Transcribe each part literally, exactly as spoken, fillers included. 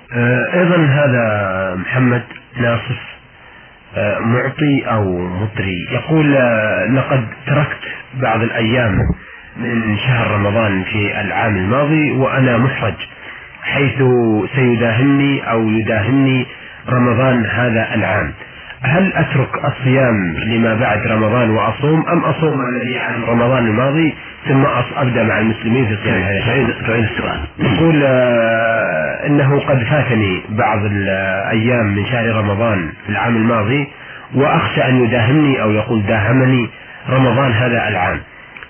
آه، أيضا هذا محمد ناصف آه، معطي أو مطري يقول آه، لقد تركت بعض الأيام من شهر رمضان في العام الماضي وأنا محرج، حيث سيداهمني أو يداهمني رمضان هذا العام. هل أترك الصيام لما بعد رمضان وأصوم، أم أصوم الذي عن رمضان الماضي ثم أبدأ مع المسلمين في صيام هذا الشهر؟ تعيد السؤال. يقول آه إنه قد فاتني بعض الأيام من شهر رمضان في العام الماضي، وأخشى أن يداهمني أو يقول داهمني رمضان هذا العام،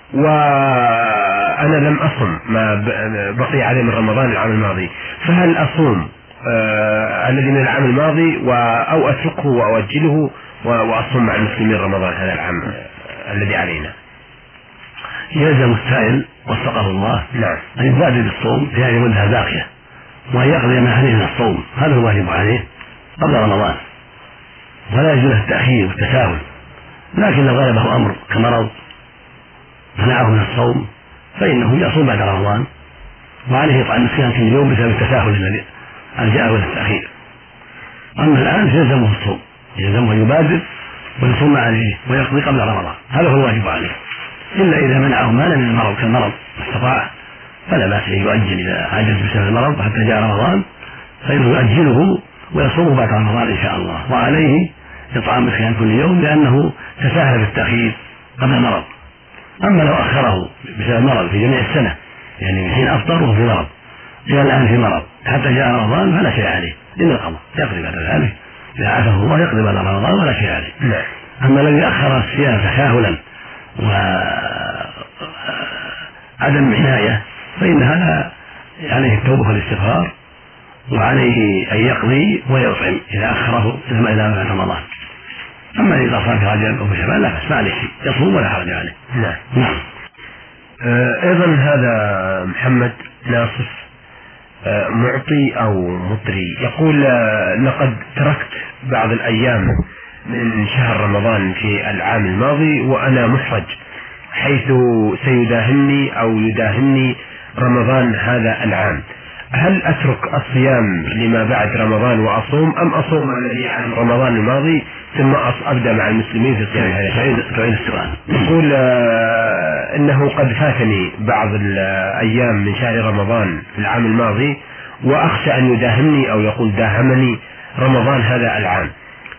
وأنا لم أصم ما بقي عليه من رمضان العام الماضي، فهل أصوم آه الذي من العام الماضي أو أتركه وأؤجله وأصوم مع المسلمين رمضان هذا العام آه الذي علينا؟ يلزم السائل وفقه الله نعم أن يبادر بالصوم في هذه المدة الباقية، وأن يقضي ما عليه من الصوم، هذا هو الواجب عليه قبل رمضان، ولا يجوز التأخير والتساهل. لكن لو غلبه أمر كمرض منعه من الصوم فإنه يصوم بعد رمضان، وعليه يطعم مسكينا كل يوم بسبب التساهل الذي ألجأه إلى التأخير. أما الآن فيلزمه الصوم، يلزمه أن يبادر ويصوم عليه ويقضي قبل رمضان، هذا هو الواجب عليه، إلا إذا منعه مالا من المرض كالمرض استطاع فلا بأس أن يؤجل إذا عجز بسبب المرض حتى جاء رمضان، فإنه يؤجله ويصومه بعد رمضان إن شاء الله، وعليه إطعام مسكين كل يوم لأنه تساهل في التأخير قبل المرض. أما لو أخره بسبب مرض في جميع السنة، يعني من حين أفطر وهو في مرض إلى الآن في مرض حتى جاء رمضان، فلا شيء عليه إلا القضاء، يقضي بعد ذلك إذا عافاه الله يقضي بعد رمضان ولا شيء عليه. نعم. أما الذي أخر الصيام تساهلا وعدم عناية فإن هذا عليه التوبة والاستغفار، وعليه أن يقضي ويطعم إذا أخره إلى ما بعد رمضان. أما إذا صار في رجب أو في شعبان لا بأس، ما عليه شيء، يصوم ولا حرج عليه. نعم. نعم. آه أيضا هذا محمد ناصف آه معطي أو مطري يقول آه لقد تركت بعض الأيام من شهر رمضان في العام الماضي وأنا محرج، حيث سيداهمني أو يداهمني رمضان هذا العام. هل أترك الصيام لما بعد رمضان وأصوم، أم أصوم الذي عن رمضان الماضي ثم أبدأ مع المسلمين في صيام هذا الشهر؟ تعيد السؤال. يقول آه إنه قد فاتني بعض الأيام من شهر رمضان في العام الماضي، وأخشى أن يداهمني أو يقول داهمني رمضان هذا العام،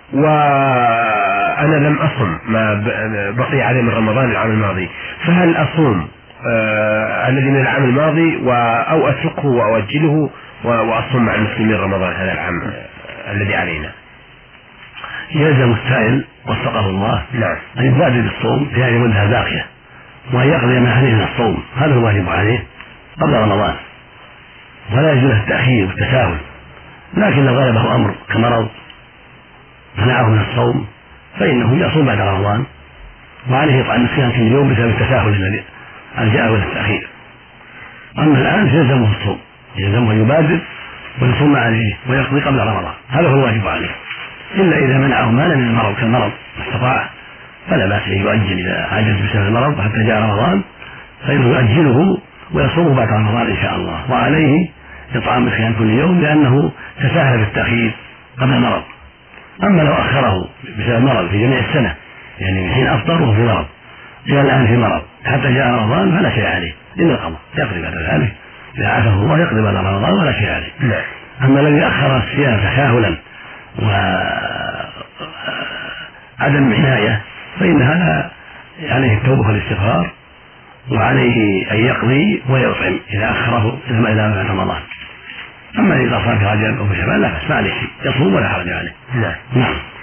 وأنا لم أصم ما بقي عليه من رمضان العام الماضي، فهل أصوم آه الذي من العام الماضي أو أتركه وأؤجله وأصوم مع المسلمين رمضان هذا العام آه الذي علينا؟ يلزم السائل وفقه الله نعم. أن يبادر بالصوم في هذه المدة الباقية، وأن يقضي ما عليه من الصوم، هذا هو الواجب عليه قبل رمضان، ولا يجوز التأخير والتساهل. لكن لو غلبه أمر كمرض منعه من الصوم فإنه يصوم بعد رمضان، وعليه يطعم مسكينا كل يوم بسبب التساهل الذي ألجأه إلى التأخير. أما الآن فيلزمه الصوم، يلزمه أن يبادر ويصوم عليه ويقضي قبل رمضان، هذا هو الواجب عليه، إلا إذا منعه مالا من المرض كالمرض استطاع فلا بأس أن يؤجل إذا عجز بسبب المرض حتى جاء رمضان، فإنه يؤجله ويصومه بعد رمضان إن شاء الله، وعليه إطعام مسكين كل يوم لأنه تساهل في التأخير قبل المرض. أما لو أخره بسبب مرض في جميع السنة، يعني من حين أفطر وهو في مرض إلى الآن في مرض حتى جاء رمضان، فلا شيء عليه إلا القضاء، يقضي بعد ذلك إذا عافاه الله يقضي بعد رمضان ولا شيء عليه. نعم. أما الذي أخر الصيام تساهلا وعدم عناية فإن هذا عليه التوبة والاستغفار، وعليه أن يقضي ويطعم إذا أخره إلى ما بعد رمضان. أما إذا صار في رجب أو في شعبان لا بأس، ما عليه شيء، يصوم ولا حرج عليه. نعم. نعم.